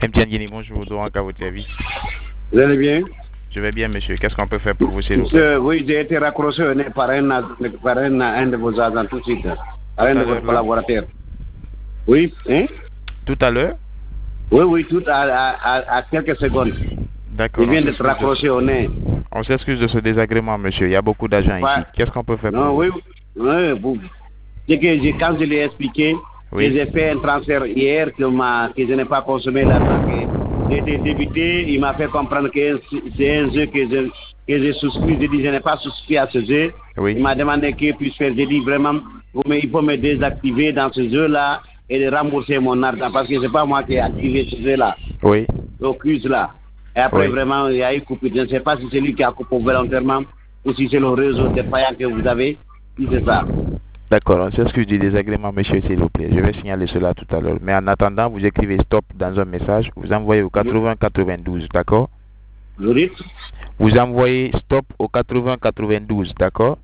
MTN Guinée, bonjour, donc à votre service. Vous allez bien? Je vais bien, monsieur. Qu'est-ce qu'on peut faire pour vous, s'il vous plaît? Monsieur, oui, j'ai été raccroché au nez par un de vos agents tout de suite, par un de vos collaborateurs. Oui, hein? Tout à l'heure? Oui, tout à quelques secondes. D'accord. Il vient d'être raccroché au nez. On s'excuse de ce désagrément, monsieur. Il y a beaucoup d'agents ici. Qu'est-ce qu'on peut faire pour vous? Oui. C'est que quand je l'ai expliqué, que j'ai fait un transfert hier, que je n'ai pas consommé l'argent, que j'ai été débité, il m'a fait comprendre que c'est un jeu que j'ai souscrit. J'ai dit je n'ai pas souscrit à ce jeu. Il m'a demandé qu'il puisse faire. J'ai dit vraiment, il faut me désactiver dans ce jeu-là et de rembourser mon argent parce que ce n'est pas moi qui ai activé ce jeu-là. Oui. L'occuse là. Et après, vraiment, il y a eu coupé. Je ne sais pas si c'est lui qui a coupé volontairement ou si c'est le réseau défaillant que vous avez. Si c'est ça. D'accord, on s'excuse du désagrément, monsieur, s'il vous plaît. Je vais signaler cela tout à l'heure. Mais en attendant, vous écrivez stop dans un message. Vous envoyez au 8092, d'accord? Vous dites? Vous envoyez stop au 8092, d'accord?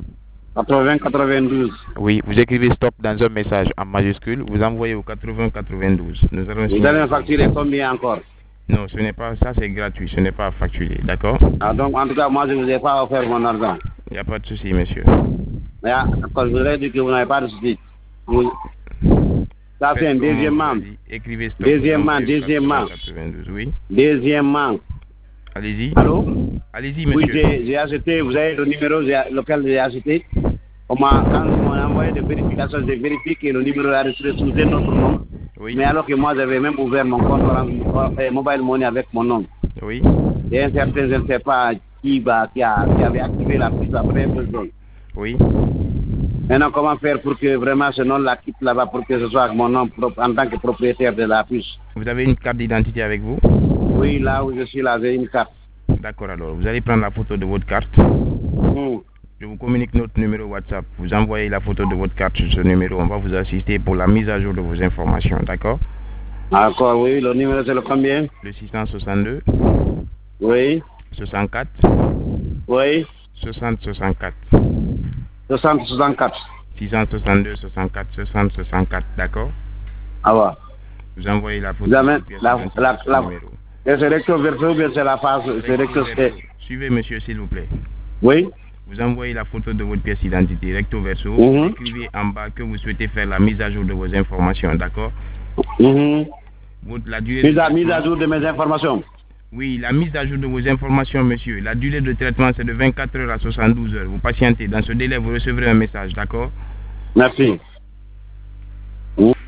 8092. Oui, vous écrivez stop dans un message en majuscule. Vous envoyez au 8092. Vous allez me facturer combien encore? Non, ce n'est pas ça, c'est gratuit. Ce n'est pas facturé, d'accord? Ah, donc, en tout cas, moi, je ne vous ai pas offert mon argent. Il n'y a pas de souci, monsieur. Mais quand je vous ai dit que vous n'avez pas de souci. Ça, c'est un deuxièmement. Écrivez stop. Deuxièmement. 92, oui. Deuxièmement. Allez-y. Allô? Allez-y, monsieur. Oui, j'ai acheté, vous avez le numéro lequel j'ai acheté. Quand on m'a envoyé des vérifications, j'ai vérifié que le numéro est enregistré sous un autre nom. Oui. Mais alors que moi, j'avais même ouvert mon compte mobile money avec mon nom. Oui. Et un certain, je ne sais pas qui avait activé la puce après besoin. Oui. Maintenant, comment faire pour que vraiment ce nom-là quitte là-bas pour que ce soit avec mon nom en tant que propriétaire de la puce? Vous avez une carte d'identité avec vous? Oui, là où je suis là, j'ai une carte. D'accord, alors. Vous allez prendre la photo de votre carte. Je vous communique notre numéro WhatsApp. Vous envoyez la photo de votre carte sur ce numéro. On va vous assister pour la mise à jour de vos informations, d'accord? D'accord, oui. Le numéro, c'est le combien? Le 662. Oui. 64. Oui. 60-64. 60-64. 662, 64, 60, 64, d'accord? Ah ouais. Vous envoyez la photo. C'est recto verso ou bien c'est la face? C'est recto. Suivez, monsieur, s'il vous plaît. Oui. Vous envoyez la photo de votre pièce d'identité recto verso. Écrivez en bas que vous souhaitez faire la mise à jour de vos informations, d'accord? La durée mise à jour de mes informations. Oui, la mise à jour de vos informations, monsieur. La durée de traitement, c'est de 24 heures à 72 heures. Vous patientez. Dans ce délai, vous recevrez un message, d'accord? Merci.